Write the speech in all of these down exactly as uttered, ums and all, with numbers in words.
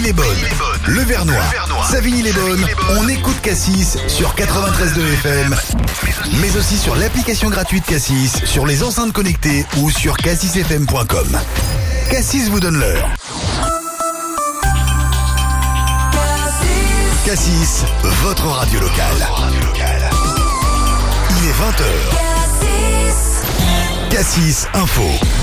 Savigny-les-Bonnes, le Vernois, Savigny-les-Bonnes, on écoute Cassis sur quatre-vingt-treize virgule deux F M, mais aussi sur l'application gratuite Cassis, sur les enceintes connectées ou sur cassis f m point com. Cassis vous donne l'heure. Cassis, votre radio locale. Il est vingt heures. Cassis Info.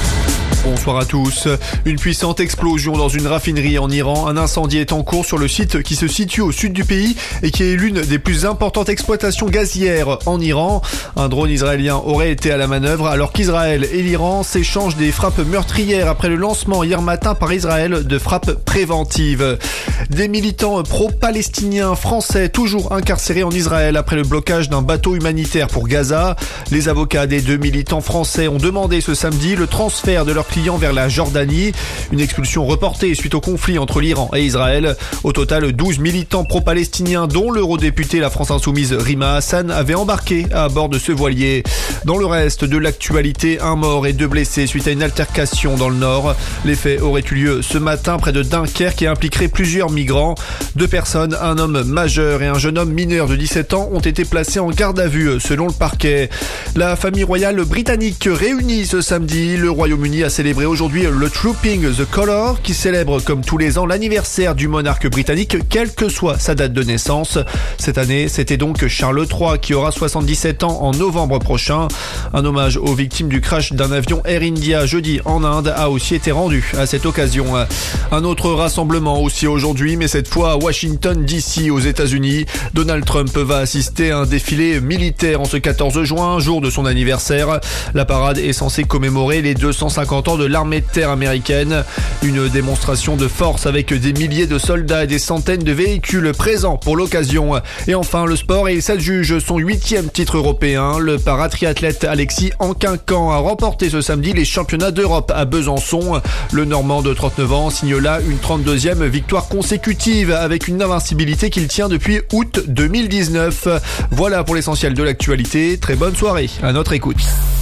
Bonsoir à tous. Une puissante explosion dans une raffinerie en Iran. Un incendie est en cours sur le site qui se situe au sud du pays et qui est l'une des plus importantes exploitations gazières en Iran. Un drone israélien aurait été à la manœuvre alors qu'Israël et l'Iran s'échangent des frappes meurtrières après le lancement hier matin par Israël de frappes préventives. Des militants pro-palestiniens français toujours incarcérés en Israël après le blocage d'un bateau humanitaire pour Gaza. Les avocats des deux militants français ont demandé ce samedi le transfert de leurs clients vers la Jordanie. Une expulsion reportée suite au conflit entre l'Iran et Israël. Au total, douze militants pro-palestiniens, dont l'eurodéputé La France Insoumise Rima Hassan, avaient embarqué à bord de ce voilier. Dans le reste de l'actualité, un mort et deux blessés suite à une altercation dans le Nord. Les faits auraient eu lieu ce matin près de Dunkerque et impliqueraient plusieurs migrants. Deux personnes, un homme majeur et un jeune homme mineur de dix-sept ans, ont été placés en garde à vue selon le parquet. La famille royale britannique réunie ce samedi. Le Royaume-Uni a célébré aujourd'hui le Trooping the Colour, qui célèbre comme tous les ans l'anniversaire du monarque britannique, quelle que soit sa date de naissance. Cette année, c'était donc Charles trois qui aura soixante-dix-sept ans en novembre prochain. Un hommage aux victimes du crash d'un avion Air India jeudi en Inde a aussi été rendu à cette occasion. Un autre rassemblement aussi aujourd'hui, mais cette fois à Washington D C aux États-Unis. Donald Trump va assister à un défilé militaire en ce quatorze juin, jour de son anniversaire. La parade est censée commémorer les deux cent cinquante ans de l'armée de terre américaine. Une démonstration de force avec des milliers de soldats et des centaines de véhicules présents pour l'occasion. Et enfin, le sport, et ça juge son huitième titre européen. Le paratriathlète Alexis Anquincan a remporté ce samedi les championnats d'Europe à Besançon. Le Normand de trente-neuf ans signe là une trente-deuxième victoire consécutive avec une invincibilité qu'il tient depuis août deux mille dix-neuf. Voilà pour l'essentiel de l'actualité. Très bonne soirée à notre écoute.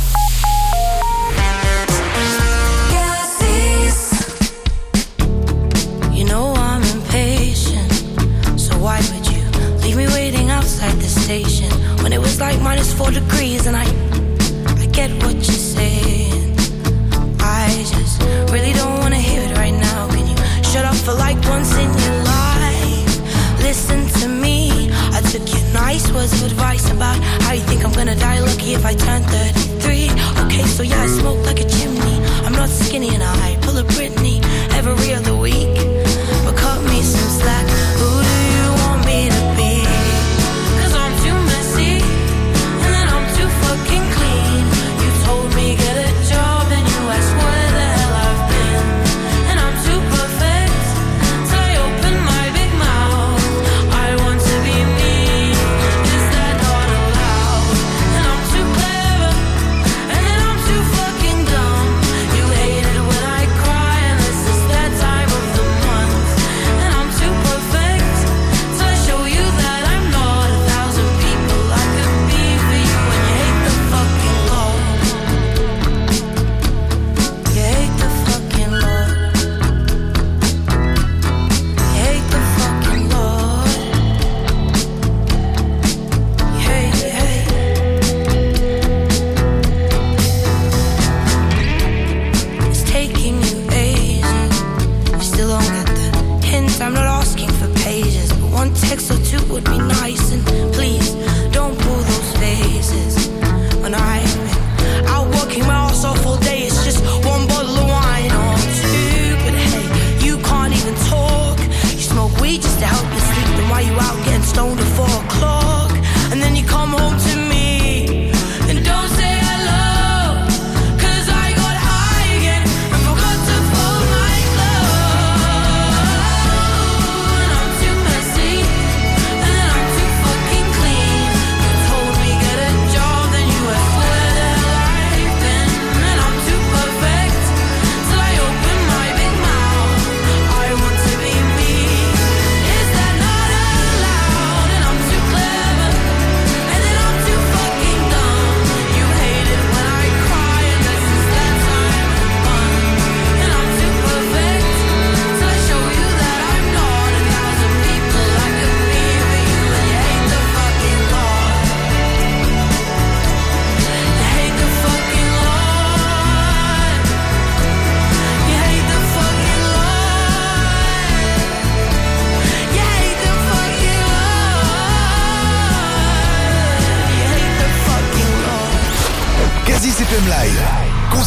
When it was like minus four degrees and I, I get what you're saying. I just really don't wanna hear it right now. Can you shut up for like once in your life? Listen to me. I took your nice words of advice about how you think I'm gonna die lucky if I turn thirty-three. Okay, so yeah, I smoke like a chimney. I'm not skinny and I pull a Britney every other week. But cut me some slack. Who do you want me to be? Get a job and you ask where the hell I've been. And I'm too perfect, so I open my big mouth. I want to be me, is that not allowed? And I'm too clever, and then I'm too fucking dumb. You hate it when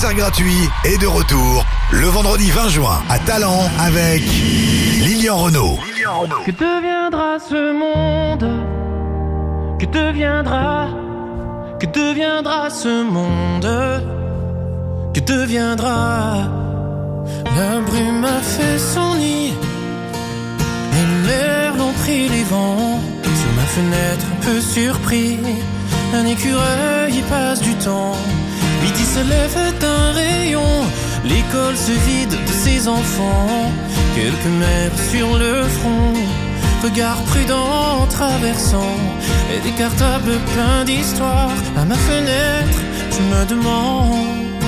concert gratuit est de retour le vendredi vingt juin à Talent avec Lilian Renaud. Que deviendra ce monde? Que deviendra? Que deviendra ce monde? Que deviendra? La brume a fait son nid et l'air l'ont pris les vents. Sur ma fenêtre, un peu surpris, un écureuil y passe du temps. Midi se lève d'un rayon, l'école se vide de ses enfants. Quelques mères sur le front, regard prudent en traversant, et des cartables pleins d'histoires. À ma fenêtre, je me demande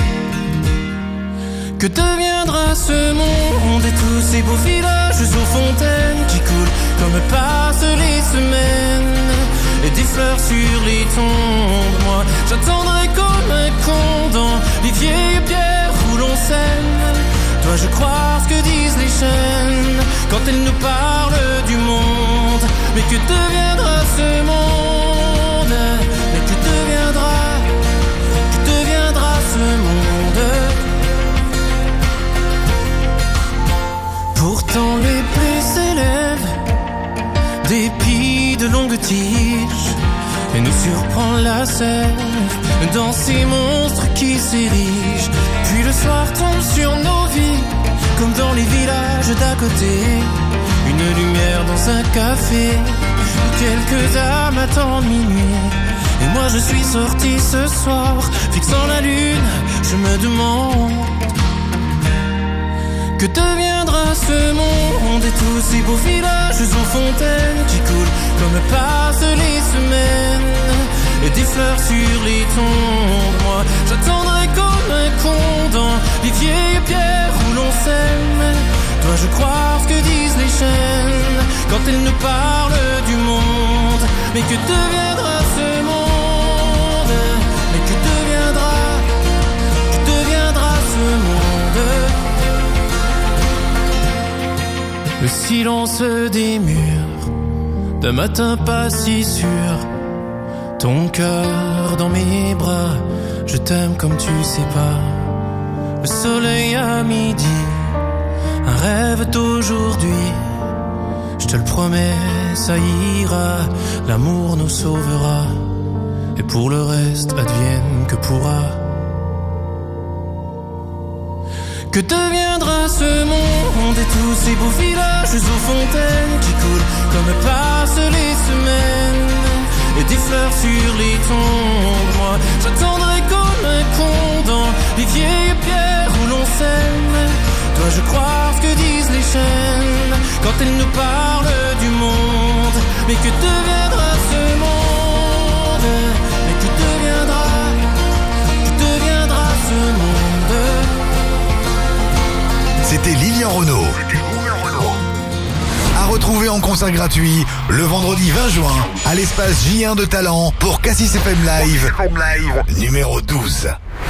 que deviendra ce monde et tous ces beaux villages aux fontaines qui coulent comme passent les semaines, et des fleurs sur les tombes. Moi, j'attendrai comme un con dans les vieilles pierres où l'on sème. Dois-je croire ce que disent les chaînes quand elles nous parlent du monde? Mais que deviendra ce monde? Mais que deviendra, que deviendra ce monde? Pourtant les blés s'élèvent, d'épis de longues tiges, et nous surprend la sève dans ces monstres qui s'érigent. Puis le soir tombe sur nos vies, comme dans les villages d'à côté. Une lumière dans un café, où quelques âmes attendent minuit. Et moi je suis sorti ce soir, fixant la lune, je me demande que deviendra ce monde et tous ces beaux villages aux fontaines qui coulent comme passent les semaines, et des fleurs sur les tombes. Moi, j'attendrai comme un con dans les vieilles pierres où l'on sème. Dois-je croire ce que disent les chaînes quand elles nous parlent du monde? Mais que deviendra ce monde? Mais que deviendra, que deviendra ce monde? Le silence des murs, d'un matin pas si sûr. Ton cœur dans mes bras, je t'aime comme tu sais pas. Le soleil à midi, un rêve d'aujourd'hui. Je te le promets, ça ira, l'amour nous sauvera. Et pour le reste, advienne que pourra. Que deviendra ce monde et tous ces beaux villages aux fontaines qui coulent comme passent les semaines, et des fleurs sur les tombes. Moi, j'attendrai comme un con dans les vieilles pierres où l'on sème. Dois-je croire ce que disent les chaînes quand elles nous parlent du monde? Mais que deviendra ce monde? Mais que deviendra, que deviendra ce monde? C'était Lilian Renaud. À retrouver en concert gratuit le vendredi vingt juin à l'espace J un de Talent pour Cassis F M Live, numéro douze.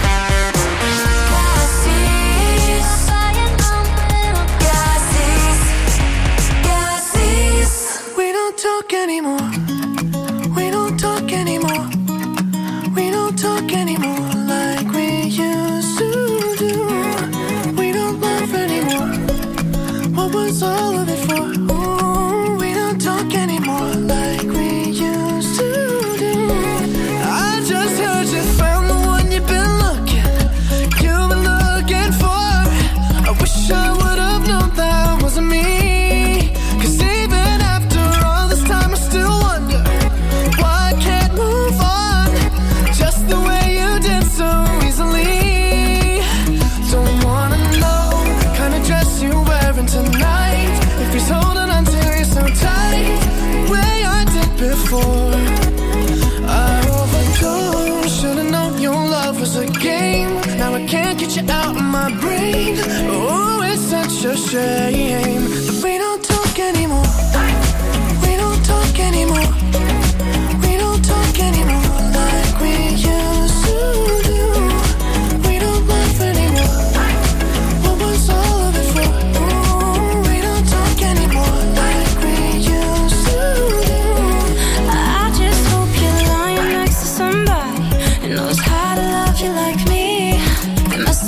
We don't talk anymore. We don't talk anymore. We don't talk anymore like we used to do. We don't laugh anymore. What was all of it for? Ooh, we don't talk anymore like we used to do. I just heard you found the one you've been looking, you've been looking for. I wish I would have known that wasn't me. 'Cause even after all this time I still wonder why I can't move on just the way you did so easily. Don't wanna know the kind of dress you're wearing tonight, if he's holding on to you so tight the way I did before. I overdosed, should've known your love was a game. Now I can't get you out of my brain. Oh, it's such a shame that we don't talk anymore. We don't talk anymore. We don't talk anymore like we used to do. We don't laugh anymore. What was all of it for? Ooh, we don't talk anymore like we used to do. I just hope you're lying next to somebody who knows how to love you like me. There must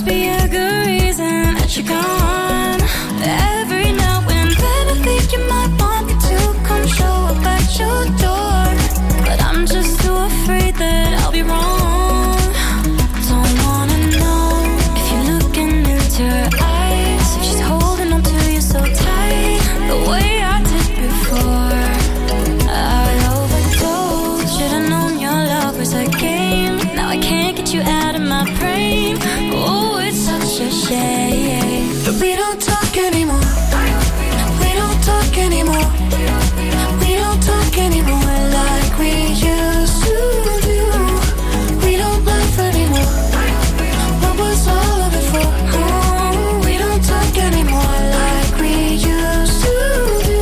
you're gone. Every now and then I think you might want me to come show up at your door, but I'm just too afraid that I'll be wrong. Don't wanna know if you're looking into her eyes, if she's holding on to you so tight, the way I did before. I overdosed, should've known your love was a game. Now I can't get you out of my brain. Oh, it's such a shame that we don't talk anymore. We don't talk anymore. We don't talk anymore like we used to do. We don't laugh anymore. What was all of it for? Oh, we don't talk anymore like we used to do.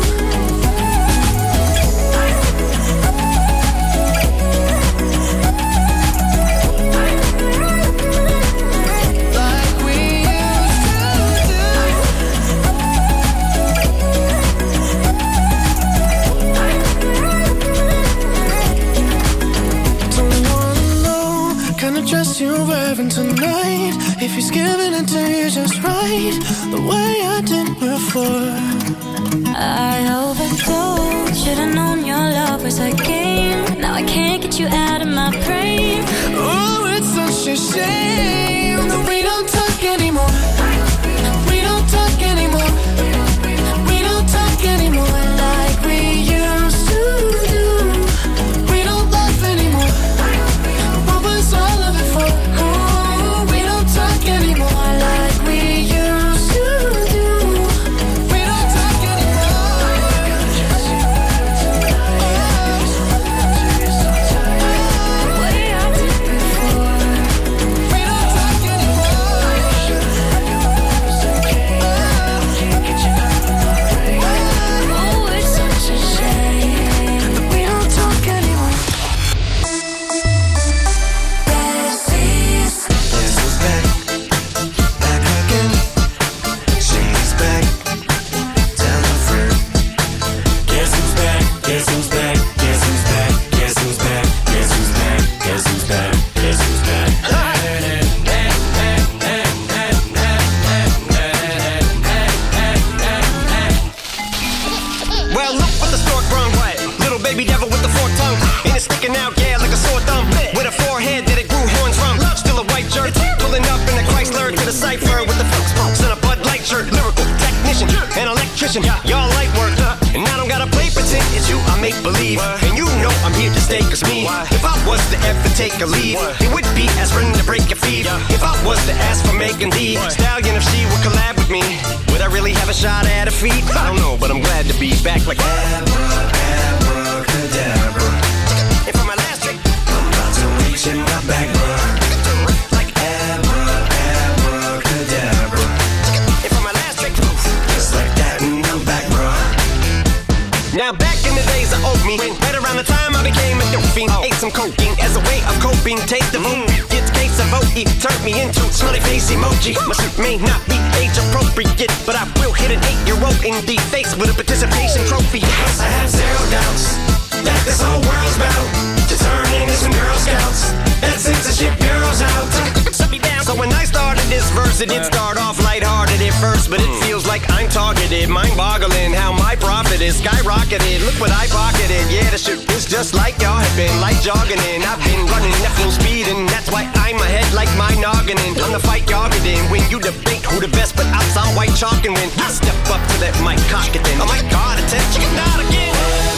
Like we used to do. Don't wanna know kind of dress you're wearing tonight. If he's giving it to you just right, the way I did before. I overdosed, should've known your love was a game. Now I can't get you out of my brain. Oh, it's such a shame that we don't talk anymore. We don't talk anymore. We don't talk anymore like we used to do. We don't laugh anymore. What was all of it for? Oh, we don't talk anymore like we used to do. We don't talk anymore. The way I did before. We don't talk anymore. Oh, it's such a shame. We don't talk anymore. Guess who's back? Back again. She's back. Tell her friend. Guess who's back? Guess who's back? Guess who's back? Guess who's back? Guess who's back? Guess who's back? Guess who's back? Well, look what the stork brung. What? Little baby devil with the forked tongue. And it's sticking out, yeah, like a sore thumb. With a forehead that it grew horns from. Still a white shirt. Pulling up in a Chrysler to the cipher with the folks smokes and a Bud Light shirt. Lyrical technician, an electrician. Y'all light work. And I don't gotta play pretend. It's you, I make believe. And you know I'm here to stay, cause me. If I was to ever take a leave, it would be aspirin to break your feet. If I was to ask for Megan Thee Stallion, if she would collab with me, would I really have a shot at her feet? I don't know, but I'm glad to be back like Abracadabra. And for my last trick, I'm about to reach in my back, bruh. like Abra, abracadabra. And for my last trick, Just like that, and I'm back, bruh. now back in the days of old me, right around the time I became a dope fiend, ate some cocaine as a way of coping. Take the moon, get the case of O E, turned me into smiley face emoji. My suit may not be age appropriate, but I will hit an eight-year-old in the face with a participation trophy. Cause I have zero doubts that this whole world's bound to turn into some Girl Scouts and censorship bureaus out. Shut me down. So when I started this verse, it did start off lighthearted at first, but it feels like I'm targeted. Mind-boggling how my profit is skyrocketed. Look what I pocketed. Yeah, the shit is just like y'all have been, like jogging in. I've been running at full speed, and that's why I'm ahead like my noggin. I'm the fight y'all get in when you debate who the best, but I'm some white chalk, and when I step up to that mic, cock it then. Oh my God, attention, not again.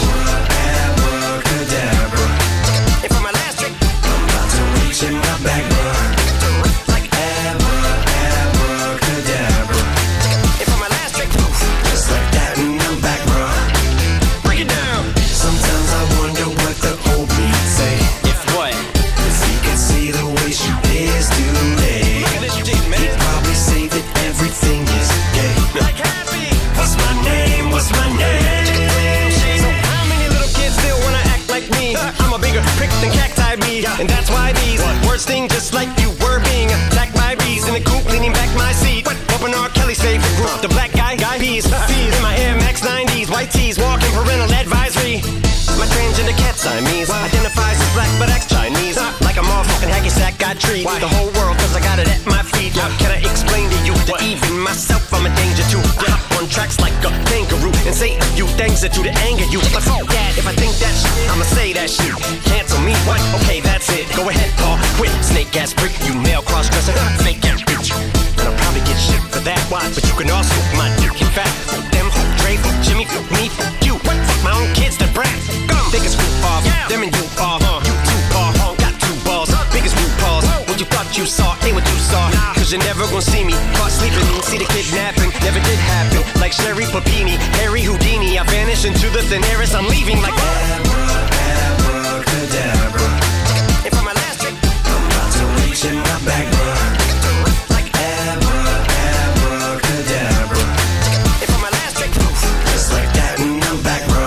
Abracadabra. And for my last trick, I'm about to reach in my back, bruh. like Abra, abracadabra. and for my last trick, Just like that, and I'm back, bruh. break it down. Sometimes I wonder what the old me say. If what? If he could see the way she is today, Look at this shit, man. he'd probably say that everything is gay. Like happy. What's my name? What's my name? So how many little kids still wanna act like me? I'm a bigger prick than cacti bee, and that's why these words sting just like you were being attacked by bees in the coop, leaning back my seat. Open R. Kelly's favorite group, the black guy, guy peas. In my Air Max nineties, white tees, walking parental advisory. My transgender cat Siamese identifies as black but acts Chinese. Like a motherfucking hacky sack, got treat the whole world cause I got it at my feet. Can I explain to you that even myself, I'm a danger to get up on tracks like a kangaroo and say a few things that do to anger you. But fuck that, if I think that shit, I'ma say that shit. Cancel me, what? Okay, that's it. Go ahead, Paul, quit. Snake ass prick, you male cross-dresser, fake ass bitch. And I'll probably get shit for that, why? But you can also my dick, in fact. Them, Dre, Jimmy, me, you. What? Fuck my own kids, the brat. Gum, biggest group off, yeah. Them and you are, huh? You two are, huh? Got two balls, biggest group balls. What you thought you saw, ain't what you saw. Nah. Cause you're never gonna see me caught sleeping. See the kidnapping, never did happen. Like Sherry Papini, Harry Houdini. I vanish into the thin air as I'm leaving like Abra, abracadabra. And for my last trick, I'm about to reach in my back, bro. Like Abra, abracadabra. And for my last trick, just like that, and I'm back, bro.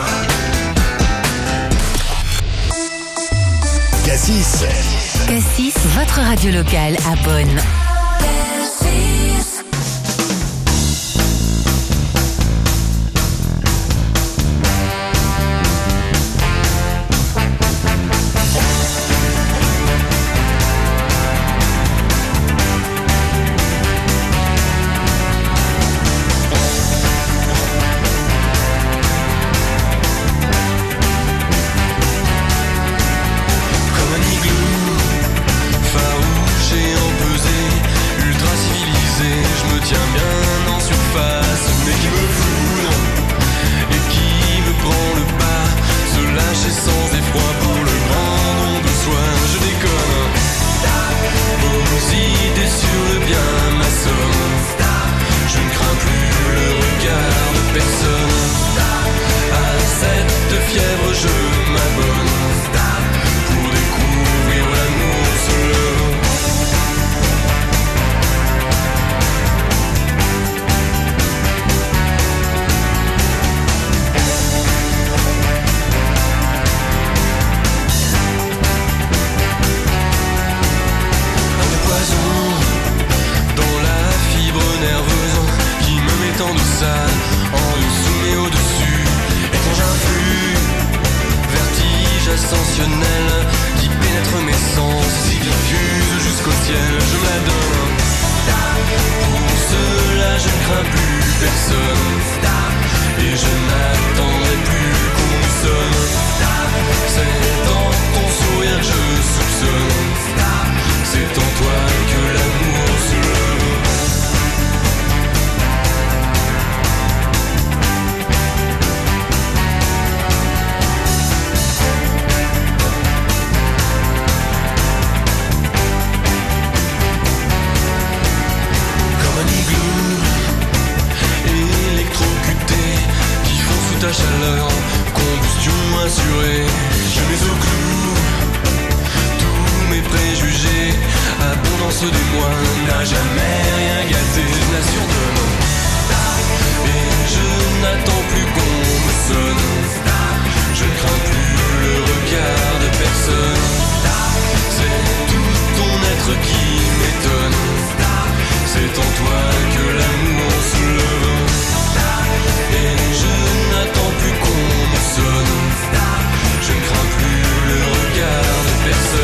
Cassis. Cassis, votre radio locale à Bonn.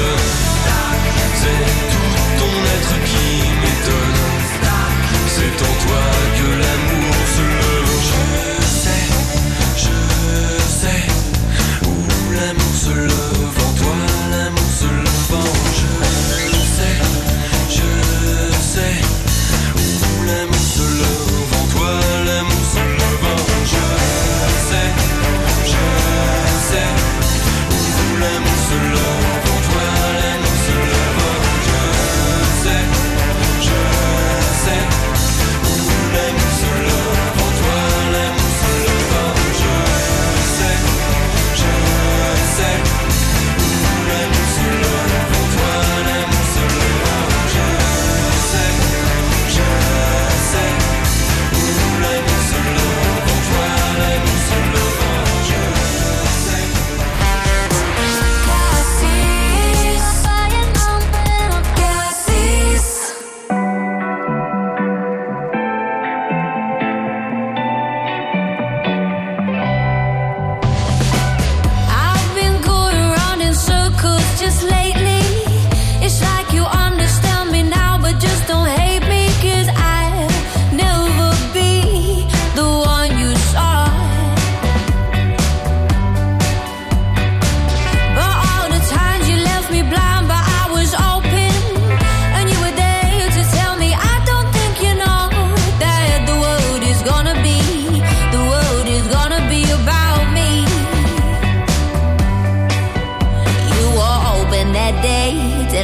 C'est ton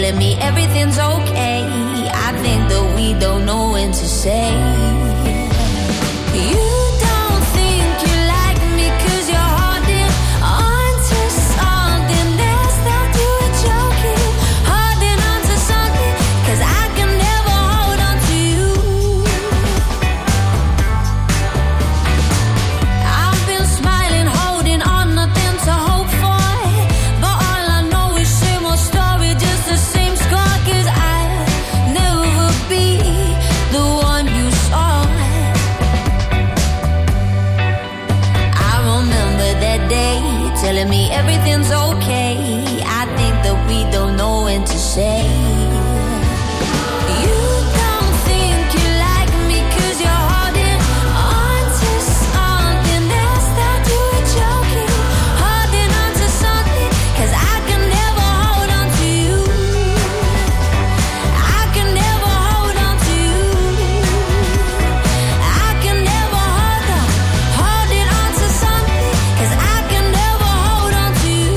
telling me everything's okay. I think that we don't know when to say. You don't think you like me 'cause you're holding on to something else that you were joking. Holding on to something 'cause I can never hold on to you. I've been smiling, holding on, nothing to hope for. But all I know is same old story, just the same scar. 'Cause I'll never be the one you saw. I remember that day, telling me everything's okay. I think that we don't know when to say. You don't think you like me 'cause you're holding on to something else that you were joking. Holding on to something 'cause I can never hold on to you. I can never hold on to you. I can never hold on, holding on to something 'cause I can never hold on to you.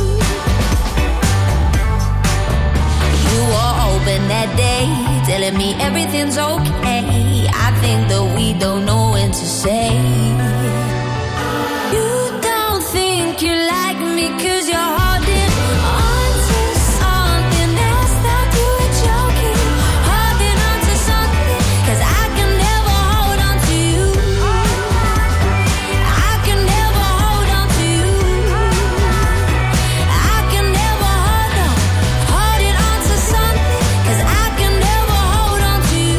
You were open that day, telling me everything's okay. I think that we don't know when to say. You don't think you like me 'cause you're holding on to something else that you were joking. Holding on to something 'cause I can never hold on to you. I can never hold on to you. I can never hold on, holding on to something 'cause I can never hold on to you.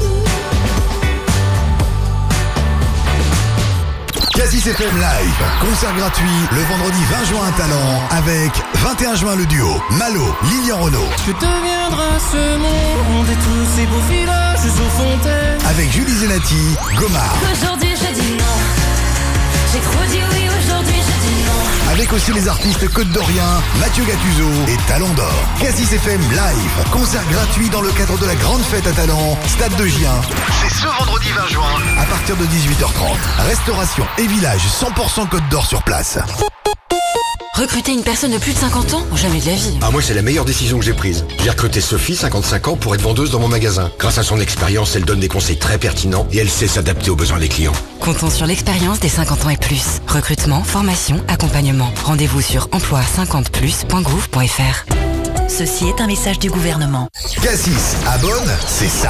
Cassis F M Live, concert gratuit le vendredi vingt juin à Talent avec vingt et un juin le duo Malo, Lilian Renaud. Que deviendra ce monde et tous ces beaux villages aux fontaines? Avec Julie Zenati, Gomard. Aujourd'hui je dis non. J'ai trop dit oui, aujourd'hui je dis non. Avec aussi les artistes Côte d'Orient, Mathieu Gattuso et Talent d'Or. Cassis F M Live, concert gratuit dans le cadre de la grande fête à Talent, Stade de Gien. C'est ce vendredi vingt juin à partir de dix-huit heures trente. Restauration et village cent pour cent Côte d'Or sur place. Recruter une personne de plus de cinquante ans? Jamais de la vie. Ah, moi, c'est la meilleure décision que j'ai prise. J'ai recruté Sophie, cinquante-cinq ans, pour être vendeuse dans mon magasin. Grâce à son expérience, elle donne des conseils très pertinents et elle sait s'adapter aux besoins des clients. Comptons sur l'expérience des cinquante ans et plus. Recrutement, formation, accompagnement. Rendez-vous sur emploi cinquante plus point gouv point f r. Ceci est un message du gouvernement. Cassis à Bonn, c'est ça.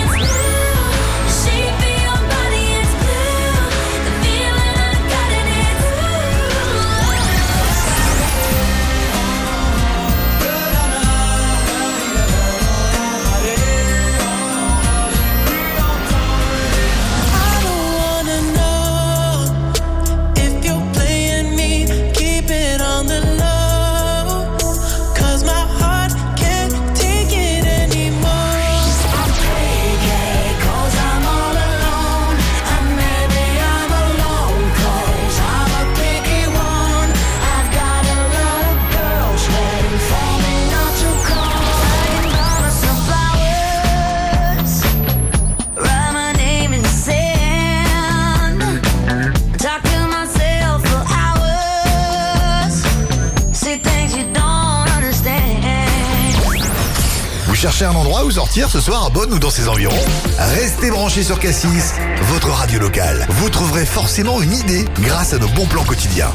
Cherchez un endroit où sortir ce soir à Bonn ou dans ses environs? Restez branchés sur Cassis, votre radio locale. Vous trouverez forcément une idée grâce à nos bons plans quotidiens.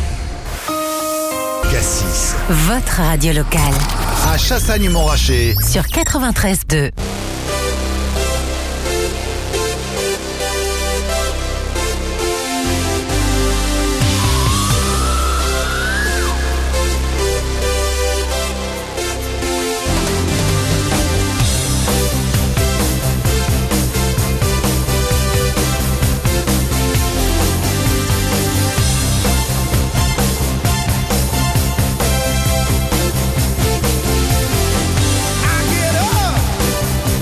Cassis, Votre radio locale. à Chassagne-Montrachet. Sur quatre-vingt-treize deux. I get up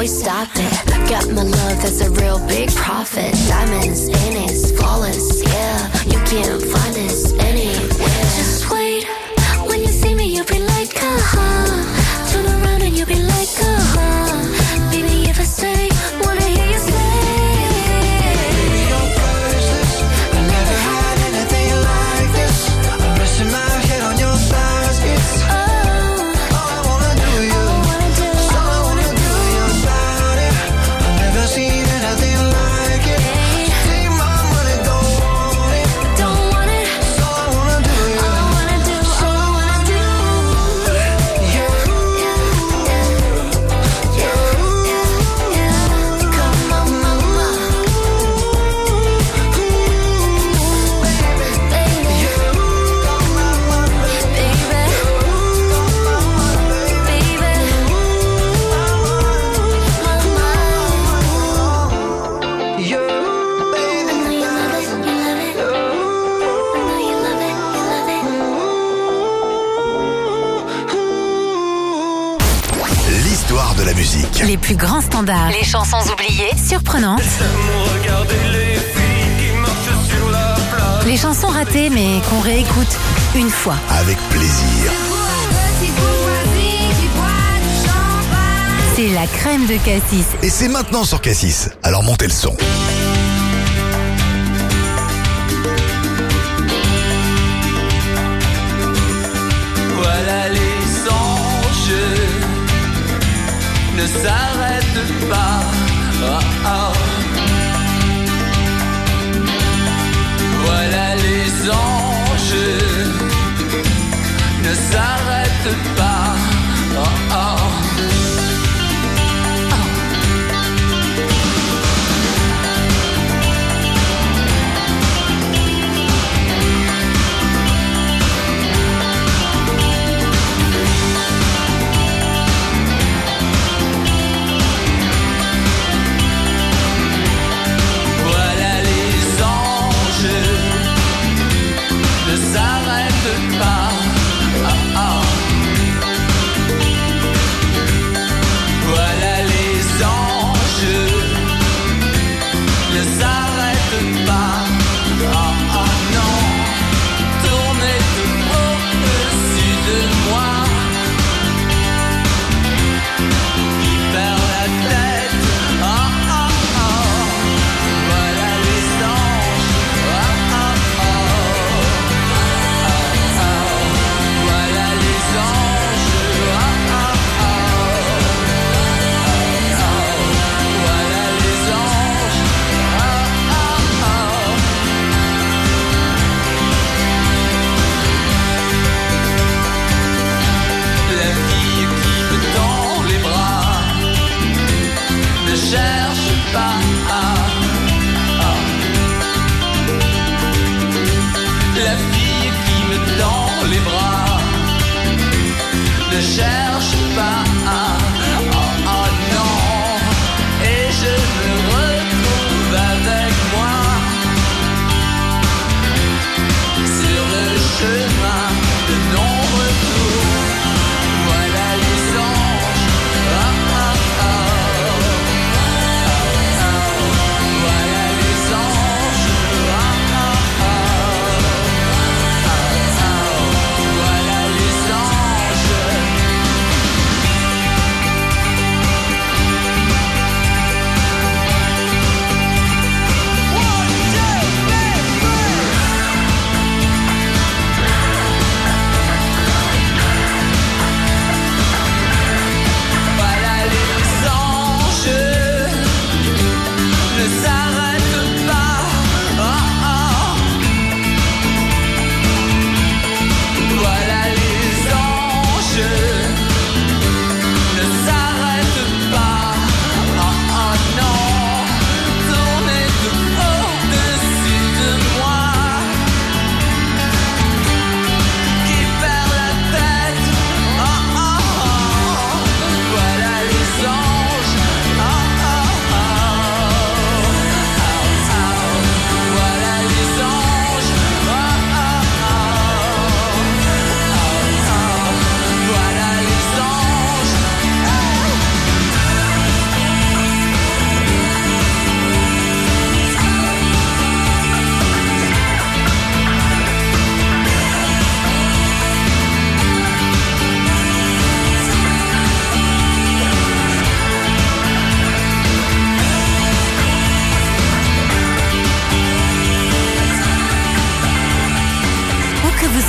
stopped it. Got my love, that's a real big profit. Diamonds in it, flawless, yeah. You can't find us anywhere. Just wait, when you see me, you'll be like, uh-huh. Turn around and you'll be like, uh-huh. Baby, if I say, wanna hear you say. Les plus grands standards, les chansons oubliées, surprenantes. Les chansons ratées mais qu'on réécoute une fois. Avec plaisir. C'est la crème de Cassis. Et c'est maintenant sur Cassis. Alors montez le son. Voilà les anges ne s'arrête pas. Oh, oh. Voilà les anges ne s'arrêtent pas. Oh, oh.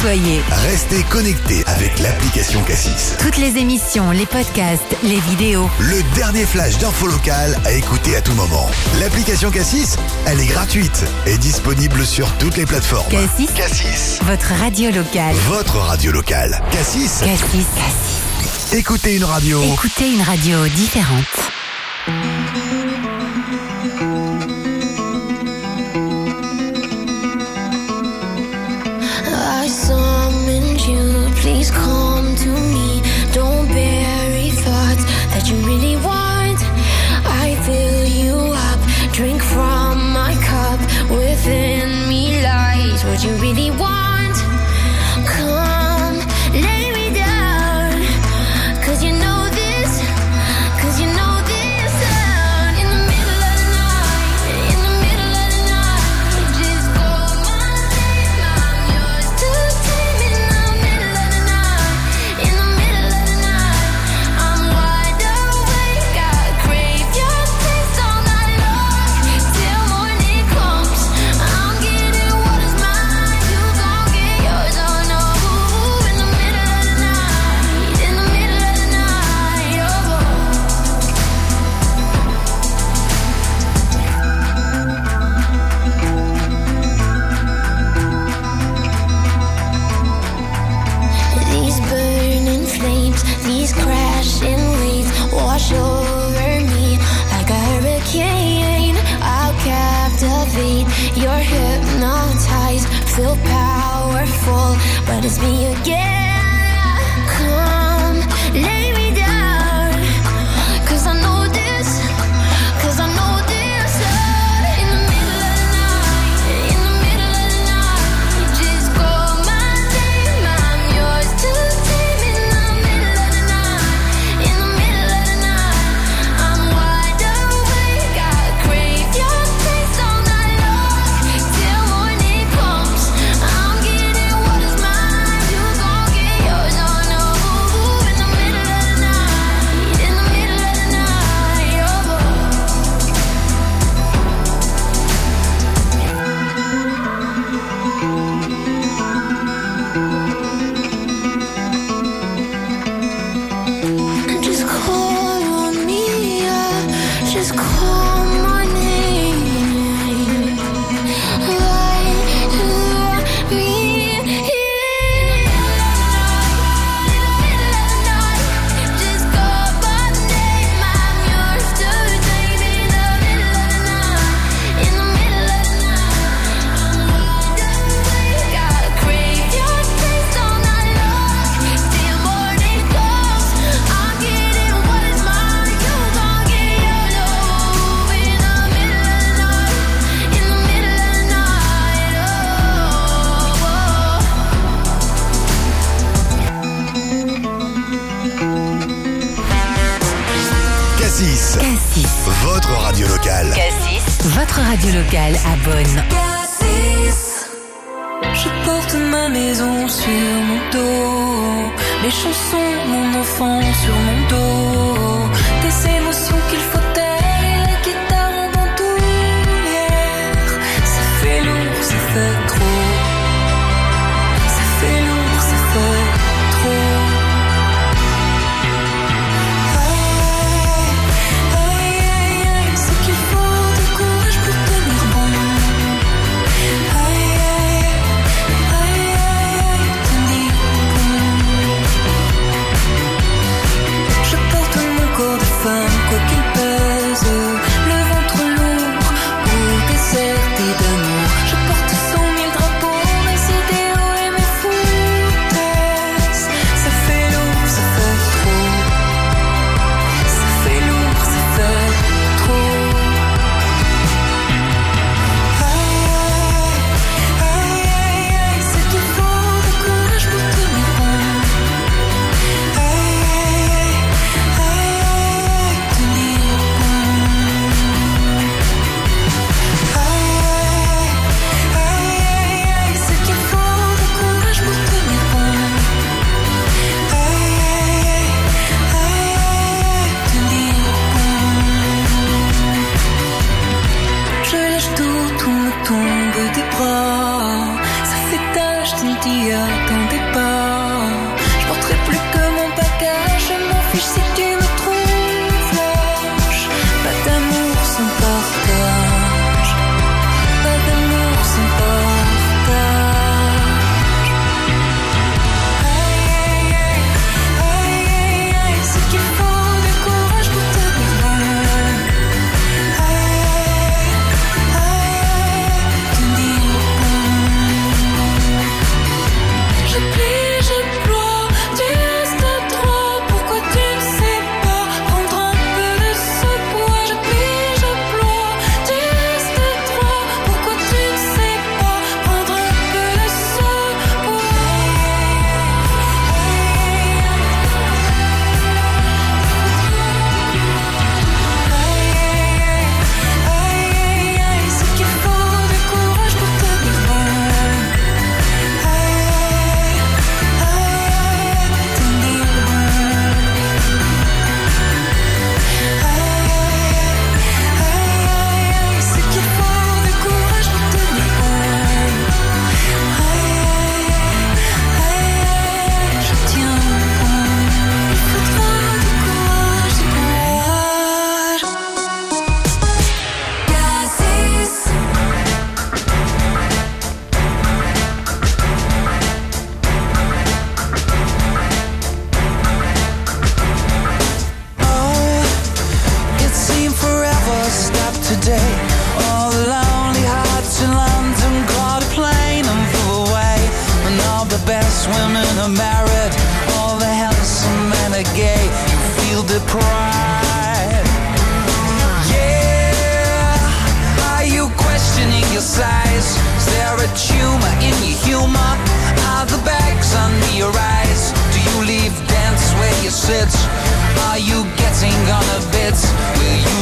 déployés. Restez connectés avec l'application Cassis. Toutes les émissions, les podcasts, les vidéos. Le dernier flash d'info locale à écouter à tout moment. L'application Cassis, elle est gratuite et disponible sur toutes les plateformes. Cassis, Cassis, votre radio locale. votre radio locale. Cassis, Cassis, Cassis. écoutez une radio. Écoutez une radio différente. I summoned you, please come to me. Don't bury thoughts that you really want. I fill you up, drink from my cup. Within me lies what you really want. Come, lay me down, 'cause you know this, 'cause you know this sound. In the middle of the night, in the middle of the night, just go my name, I'm yours to tame. In the middle of the night, in the middle of the night, I'm wide awake, I crave your taste all night long, till morning comes. I'm getting what is mine, you gon' get yours, oh no. In the middle of the night, in the middle of the night, oh. These burning flames, these crashing waves wash over me like a hurricane. I'll captivate, you're hypnotized, feel powerful, but it's me again. Come, lay me down, 'cause I know this, 'cause I know this sound. In the middle of the night, in the middle of the night, just call my name, I'm yours to tame. In the middle of the night, in the middle of the night, I'm wide awake, I crave your taste all night long, till morning comes. I'm getting what is mine, you gon' get yours, oh no. In the middle of the night, in the middle of the night, oh. Just call on me, yeah. Just call my name. Light me in the middle of the night. Just call my name, I'm yours to tame. In the middle of the night, in the middle of the night, I'm wide awake, I crave your taste all night long, till morning comes. I'm getting what is mine, you gon' get yours, oh. In the middle of the night, in the middle of the night, Cassis, Cassis, votre radio locale. Cassis, votre radio locale à Bonn. Je porte ma maison sur mon dos, les chansons, mon enfant sur mon dos, des émotions qu'il faut taire et la guitare en bandoulière. Ça fait lourd, ça fait trop. Ça fait lourd, ça fait trop. Aïe, aïe, aïe, aïe, c'est qu'il faut du courage pour tenir bon. Aïe, aïe, aïe, aïe, aïe, tenir bon. Je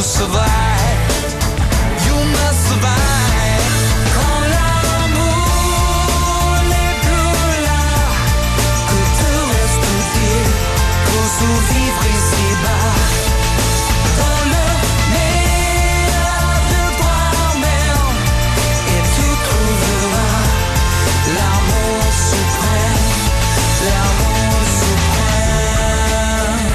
survive. You must survive. Quand l'amour n'est plus là, que te reste-t-il pour survivre ici-bas? Dans le meilleur de toi-même, et tu trouveras l'amour suprême, l'amour suprême.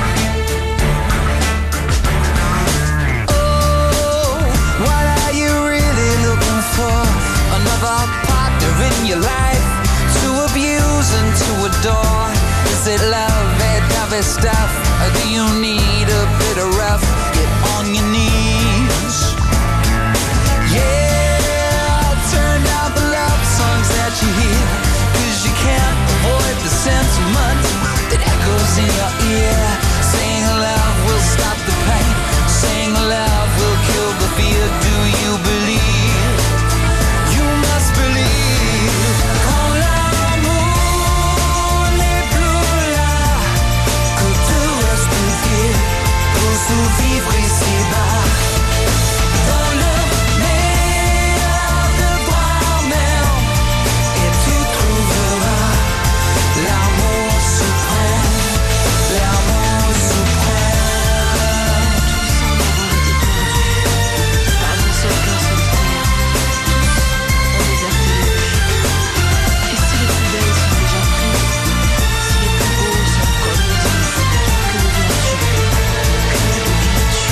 Oh, what are you really looking for? Another partner in your life to abuse and to adore? Is it love, that heavy stuff? Or do you need a bit of rough? Get on your knees. Yeah, turn down the love songs that you hear, 'cause you can't avoid the sentiment that echoes in your ear. Saying love will stop the pain, saying love will kill the fear. Do you believe? You must believe. Quand l'amour n'est plus là, que te reste-t-il pour survivre ici-bas? Dans le meilleur de toi-même, et tu trouveras l'amour suprême, l'amour suprême. Par une seule personne terre, on déserte les rues. Et si les plus belles sont déjà prises, si les plus beaux sont comme le disent, que deviens-tu? Que deviens-tu?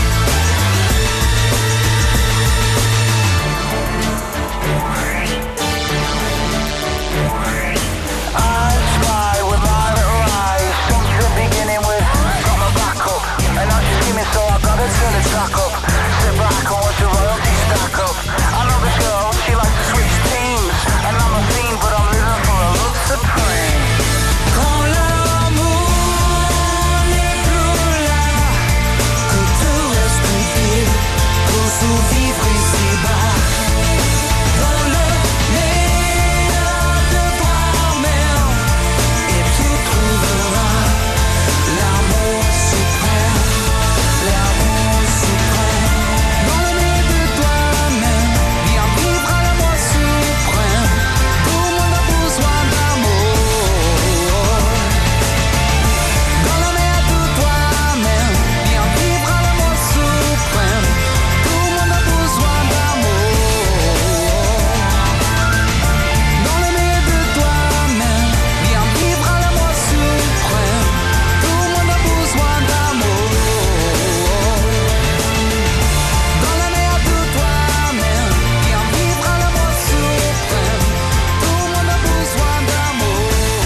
I try with my little eyes since the beginning with got my back up, and I'm screaming so I gotta turn the track up. Sit back and watch the royalty stack up. I know this girl, she likes to switch teams, and I'm a fiend, but I'm living for a love supreme. Quand l'amour n'est plus là, que te reste-t-il pour survivre ici-bas? Dans le meilleur de toi-même, et tu trouveras l'amour suprême, l'amour suprême. Dans le meilleur de toi-même, viens vivre à l'amour suprême. Tout le monde a besoin d'amour. Dans le meilleur de toi-même, viens vivre à l'amour suprême. Tout le monde a besoin d'amour. Dans le meilleur de toi-même, viens vivre à l'amour suprême. Tout le monde a besoin d'amour. Dans le meilleur de toi-même, viens vivre à l'amour suprême. Tout le monde a besoin d'amour.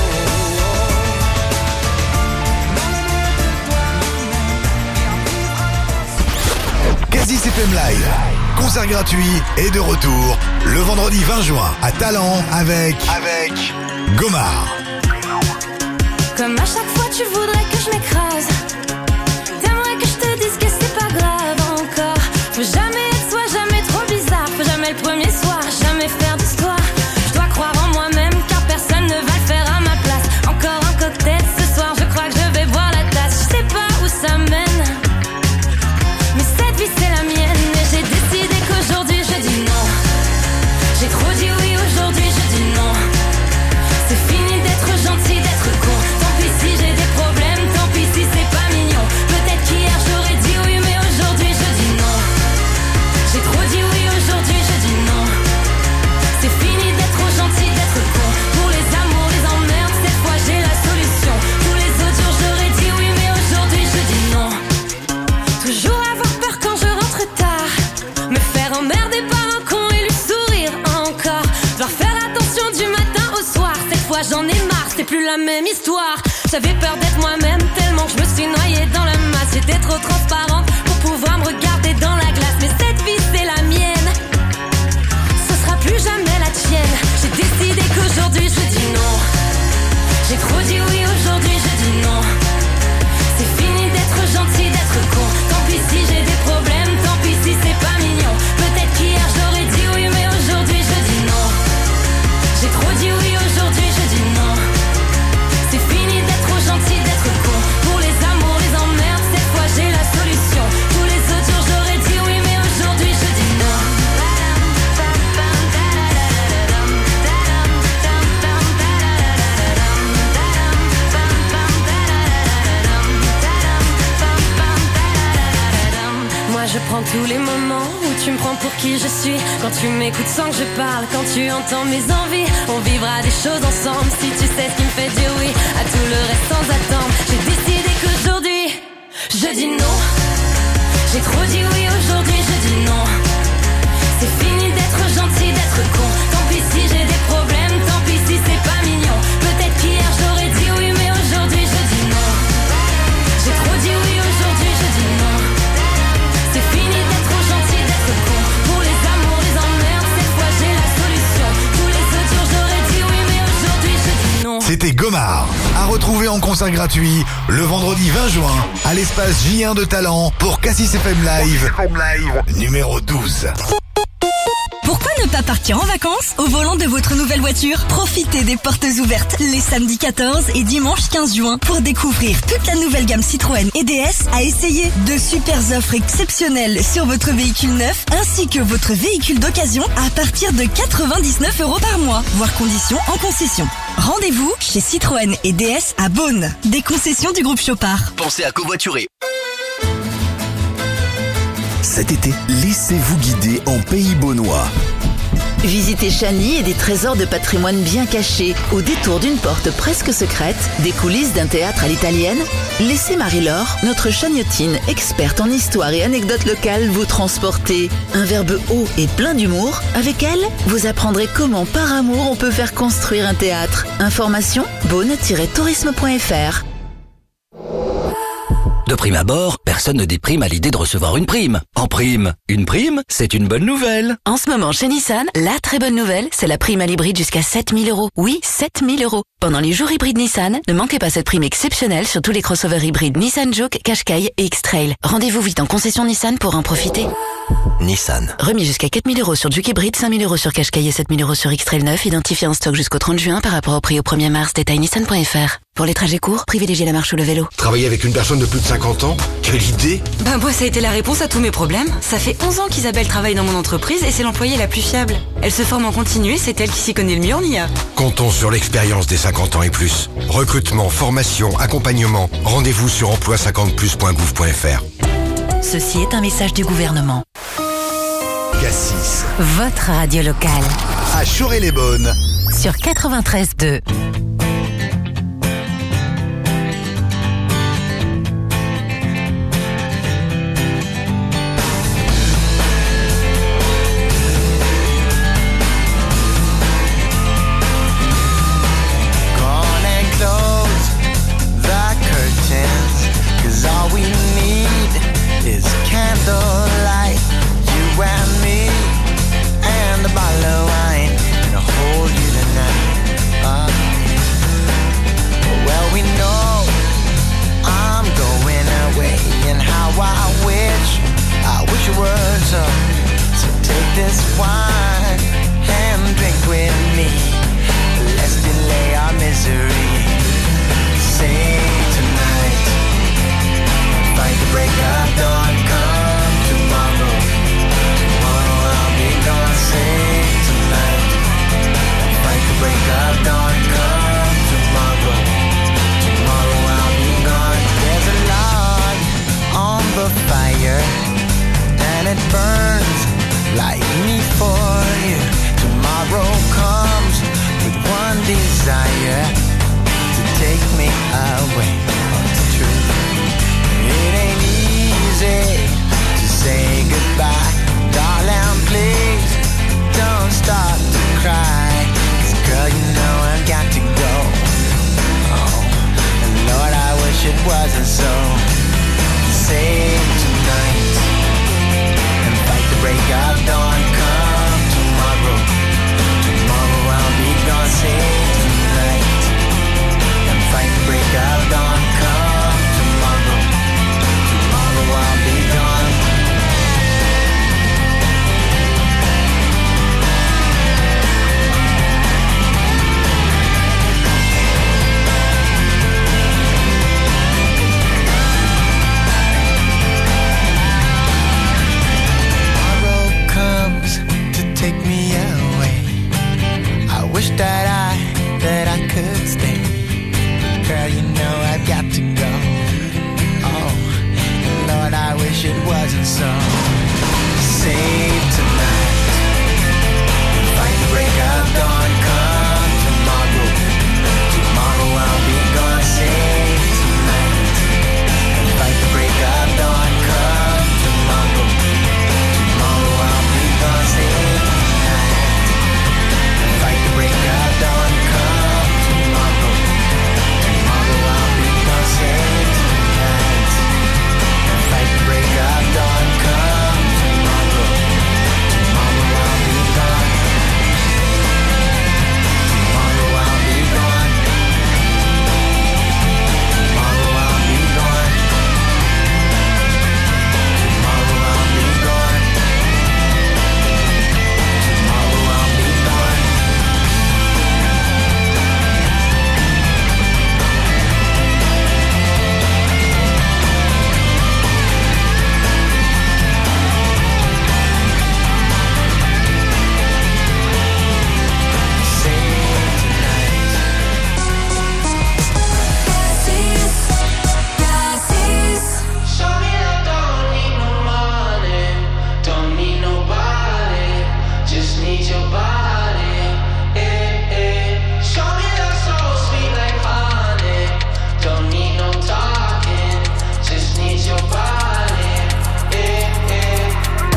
Dans le meilleur de toi-même, viens vivre à l'amour suprême. Cassis F M Live, concert gratuit et de retour le vendredi vingt juin à Talent avec avec Gomard. Comme à chaque fois tu voudrais que je m'écrase, t'aimerais que je te dise que c'est pas grave encore. Faut jamais être soi, jamais trop bizarre. Faut jamais le premier soir, jamais faire d'histoire. Je dois croire en moi-même car personne ne va le faire à ma place. Encore un cocktail ce soir, je crois que je vais boire la tasse. Je sais pas où ça mène, mais cette vie c'est la mienne. Et j'ai décidé qu'aujourd'hui je dis non. J'ai trop dit oui, aujourd'hui je dis non. C'est fini d'être gentil, d'être con. Tant pis si j'ai des problèmes, tant pis si c'est pas mignon. Peut-être qu'hier j'aurais dit oui, mais aujourd'hui je dis non. J'ai trop dit oui, aujourd'hui je dis non. C'est fini d'être gentil, d'être con. Pour les amours, les emmerdes, cette fois j'ai la solution. Tous les autres jours j'aurais dit oui, mais aujourd'hui je dis non. Toujours avoir peur quand je rentre tard, me faire emmerder par un con et lui sourire encore. Devoir faire attention du matin au soir. Cette fois j'en ai marre, c'est plus la même histoire. J'avais peur d'être moi-même tellement que je me suis noyée dans la masse. J'étais trop transparente pour pouvoir me regarder dans la glace. Mais cette vie c'est la mienne, ce sera plus jamais la tienne. J'ai décidé qu'aujourd'hui je dis non. J'ai trop dit oui, aujourd'hui je dis non. C'est fini d'être gentil, d'être con. Tant pis si j'ai des problèmes, tant pis si c'est pas mignon. Peut-être qu'hier j'aurais dit oui, mais aujourd'hui je dis non. J'ai trop dit oui, aujourd'hui je dis non. C'est fini d'être gentil, d'être con. Pour les amours, les emmerdes, je prends tous les moments où tu me prends pour qui je suis. Quand tu m'écoutes sans que je parle, quand tu entends mes envies, on vivra des choses ensemble. Si tu sais ce qui me fait dire oui à tout le reste sans attendre. J'ai décidé qu'aujourd'hui, je dis non. J'ai trop dit oui, aujourd'hui je dis non. C'est fini d'être gentil, d'être con. Tant pis si j'ai des problèmes, tant pis si c'est pas mignon. Peut-être qu'hier j'aurais dit oui, mais aujourd'hui je dis non. J'ai trop dit oui, aujourd'hui je dis non. C'est fini d'être trop gentil, d'être con. Pour les amours, les emmerdes, cette fois j'ai la solution. Tous les autres jours j'aurais dit oui, mais aujourd'hui je dis non. C'était Gomard, à retrouver en concert gratuit le vendredi vingt juin à l'espace J un de Talent pour Cassis F M Live, numéro douze. Pourquoi ne pas partir en vacances au volant de votre nouvelle voiture? Profitez des portes ouvertes les samedis quatorze et dimanche quinze juin pour découvrir toute la nouvelle gamme Citroën et D S à essayer. De super offres exceptionnelles sur votre véhicule neuf ainsi que votre véhicule d'occasion à partir de quatre-vingt-dix-neuf euros par mois. Voir conditions en concession. Rendez-vous chez Citroën et D S à Beaune. Des concessions du groupe Chopard. Pensez à covoiturer. Cet été, laissez-vous guider en Pays Beaunois. Visitez Chagny et des trésors de patrimoine bien cachés. Au détour d'une porte presque secrète, des coulisses d'un théâtre à l'italienne. Laissez Marie-Laure, notre chagnotine, experte en histoire et anecdotes locales, vous transporter. Un verbe haut et plein d'humour. Avec elle, vous apprendrez comment, par amour, on peut faire construire un théâtre. Information, beaune tiret tourisme point f r. De prime abord, personne ne déprime à l'idée de recevoir une prime. En prime, une prime, c'est une bonne nouvelle. En ce moment, chez Nissan, la très bonne nouvelle, c'est la prime à l'hybride jusqu'à sept mille euros. Oui, sept mille euros. Pendant les jours hybrides Nissan, ne manquez pas cette prime exceptionnelle sur tous les crossovers hybrides Nissan Juke, Qashqai et X-Trail. Rendez-vous vite en concession Nissan pour en profiter. Nissan. Remis jusqu'à quatre mille euros sur Juke hybride, cinq mille euros sur Qashqai et sept mille euros sur X-Trail neuf, identifié en stock jusqu'au trente juin par rapport au prix au premier mars. Détail nissan point f r. Pour les trajets courts, privilégiez la marche ou le vélo. Travailler avec une personne de plus de cinquante ans? Quelle idée! Ben moi, ça a été la réponse à tous mes problèmes. Ça fait onze ans qu'Isabelle travaille dans mon entreprise et c'est l'employée la plus fiable. Elle se forme en continu et c'est elle qui s'y connaît le mieux en I A. Comptons sur l'expérience des cinquante ans et plus. Recrutement, formation, accompagnement. Rendez-vous sur emploi cinquante plus point gouv point f r. Ceci est un message du gouvernement. Cassis, Votre radio locale. à Choré-les-Bonnes. Sur quatre-vingt-treize deux. Candlelight, you and me, and a bottle of wine, and a hold you tonight. Uh, well, we know I'm going away, and how I wish, I wish it were so. So take this wine and drink with me. Let's delay our misery. Say tonight, fight the break of dawn. Come tomorrow, tomorrow I'll be gone. Say tonight, fight the break of dawn. Come tomorrow, tomorrow I'll be gone. There's a log on the fire, and it burns like me for you. Tomorrow comes with one desire, to take me away from the truth. It ain't easy to say goodbye, darling, please don't start to cry, 'cause girl, you know I've got to go. Oh, and Lord, I wish it wasn't so. Say tonight and fight the break of dawn. Come tomorrow, tomorrow I'll be gone. Say tonight and fight the break of dawn. Come tomorrow. So save tonight. Fight the break of dawn. Come tomorrow. Tomorrow I'll be gone. Save tonight. Fight the break of dawn. Come tomorrow. Tomorrow I'll be gone. Save tonight. Fight the break of dawn. Come tomorrow. Tomorrow I'll be gone. Save tonight. Fight the break of dawn. Come tomorrow. Tomorrow I'll be gone. Tomorrow I'll be gone. Tomorrow I'll be gone. Tomorrow I'll be gone. Tomorrow I'll be gone. Show me that don't need no money, don't need nobody, just need your body. Eh, eh. Show me that so sweet like honey, don't need no talking, just need your body. Eh, eh.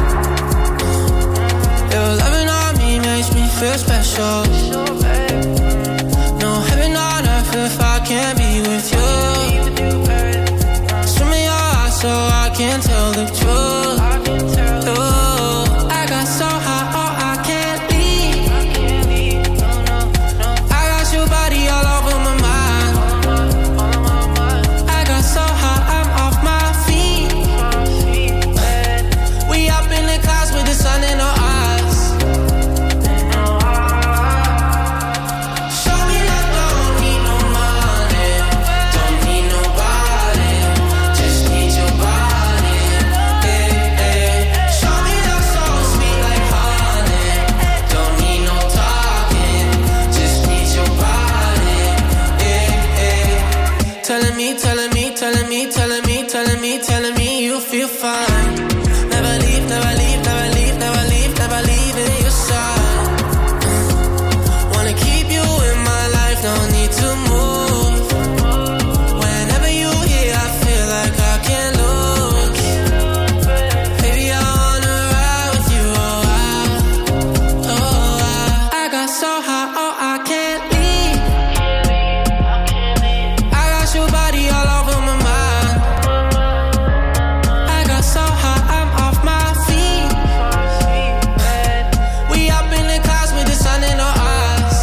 Your loving on me makes me feel special. No heaven on earth if I can't be with you. Swim in your eyes so I can tell the truth. Ooh, I got so high, oh, I can't leave. I got your body all over my mind. I got so high, I'm off my feet. We up in the clouds with the sun in our eyes. Show me that don't need no money, don't need nobody, just need your body. Eh, eh. Show me that so sweet like honey, don't need no talking, just need your body. Eh, eh. Telling me, telling me, telling me, telling me, telling me, telling me you feel fine. Never leave, never leave, never leave, never leave, never leave in your side. Wanna keep you in my life, don't need to move. Whenever you here, I feel like I can't lose. Baby, I wanna ride with you, oh, I, oh, I. I got so high, oh, I can't leave. I got your body all over my mind. I got so high, I'm off my feet. We up in the clouds with the sun in our eyes.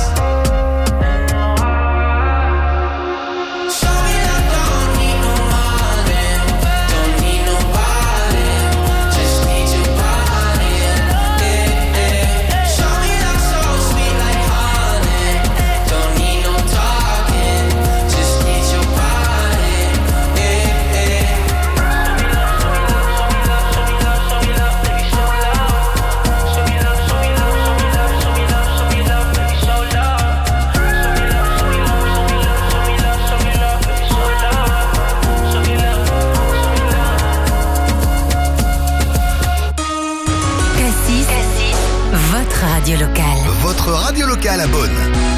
Show me that don't need no money, don't need nobody, just need your body. Eh, eh. Show me that so sweet like honey, don't need no talking, just need your body. Eh, eh. Cassis, votre radio locale. Votre radio locale à Beaune.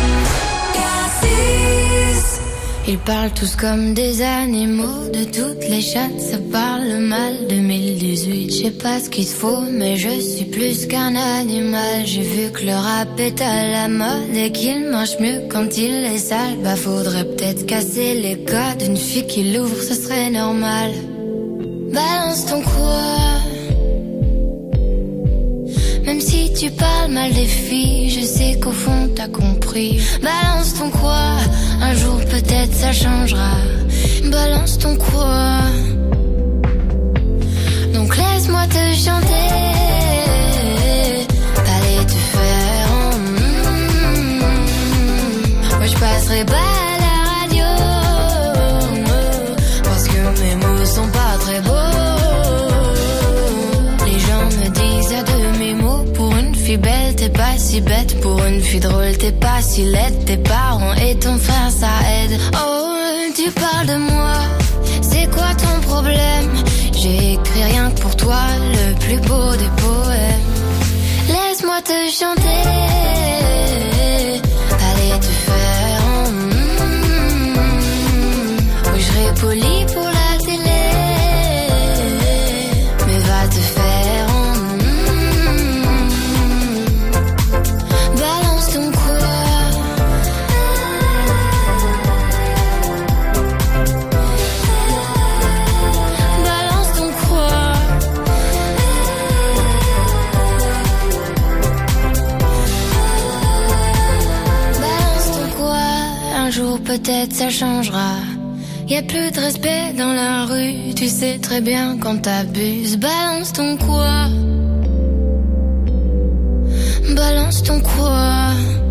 Ils parlent tous comme des animaux, de toutes les chattes, ça parle mal. deux mille dix-huit, je sais pas ce qu'il se faut, mais je suis plus qu'un animal. J'ai vu que le rap est à la mode et qu'il mange mieux quand il est sale. Bah faudrait peut-être casser les codes, une fille qui l'ouvre, ce serait normal. Balance ton quoi. Même si tu parles mal des filles, je sais qu'au fond t'as compris. Balance ton quoi, un jour peut-être ça changera. Balance ton quoi. Donc laisse-moi te chanter. Allez te faire. Mm, moi je passerai pas à la radio, parce que mes mots sont pas très beaux. Les gens me disent à demi-mot. Pour une fille belle t'es pas si bête. Pour une fille drôle t'es pas si laide. Tes parents et ton frère ça aide. Oh tu parles de moi, c'est quoi ton problème? J'ai écrit rien que pour toi, le plus beau des poèmes. Laisse-moi te chanter, allez te faire en mm, oui, je serai poli pour la télé, mais va te faire en mm, balance ton quoi. Balance ton quoi. Balance ton quoi. Un jour peut-être ça changera. Y'a plus de respect dans la rue, tu sais très bien quand t'abuses. Balance ton quoi. Balance ton quoi.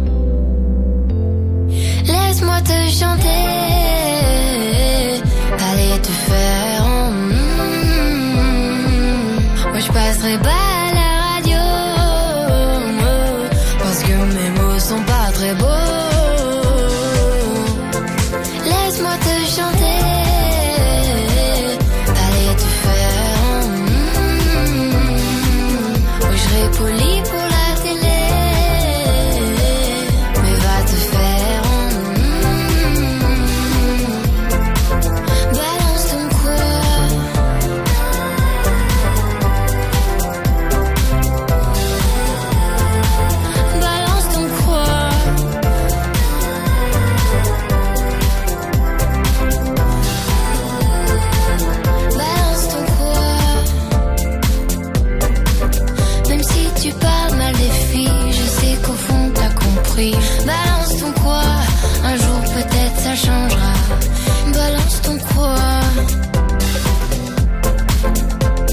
Laisse-moi te chanter, allez te faire en mm, moi je passerai pas à la radio, parce que mes mots sont pas très beaux.